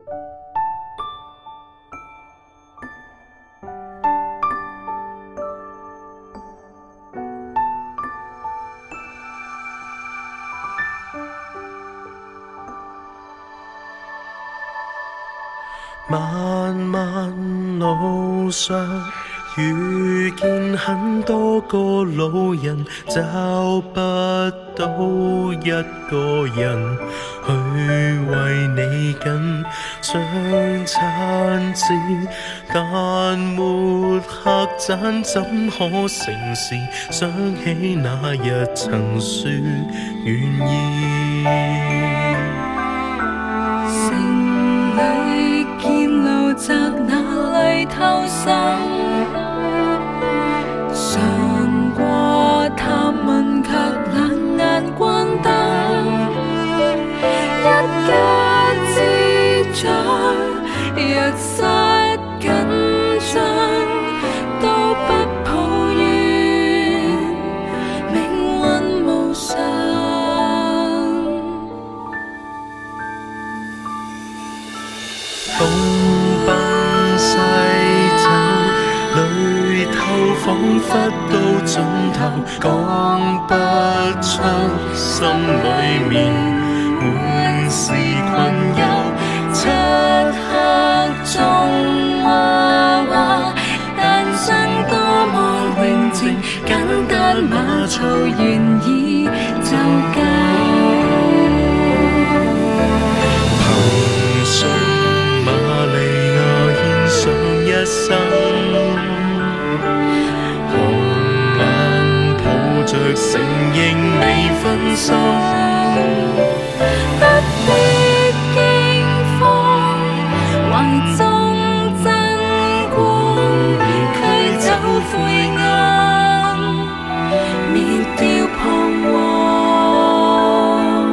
漫漫路上遇见很多个路人，找不到一个人去为你紧相餐子，但没客栈怎可成事？想起那日曾说愿意。 城里见路窄，哪里偷生？常过探问，却冷眼关灯。一家之长，若失紧张，都不抱怨命运无常。 东奔西走，里头仿佛到尽头，讲不出心里面满是困忧。漆黑中娃娃诞生多么寧靜，簡單馬槽願意就夠。憑信瑪利亞獻上一生，寒冷抱着承認未分心， 不必驚慌，懷中真光，驅走灰暗，滅掉彷徨。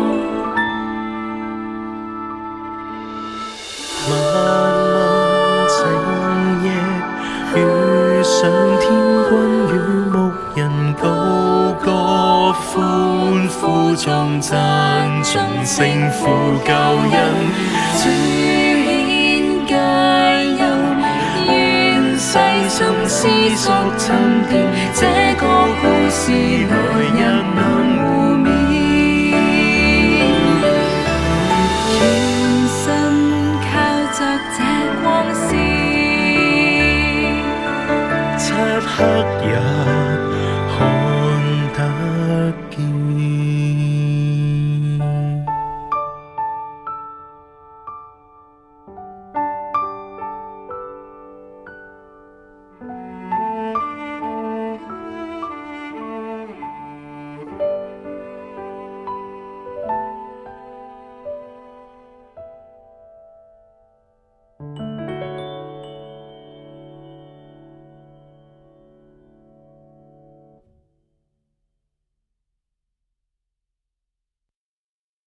漫靜夜，遇上天君與牧人，高歌歡呼頌讚，盡聲呼救恩。 主顯解憂，願細心思索沉澱，這個故事來日能互勉。全身靠着這光線， 漆黑也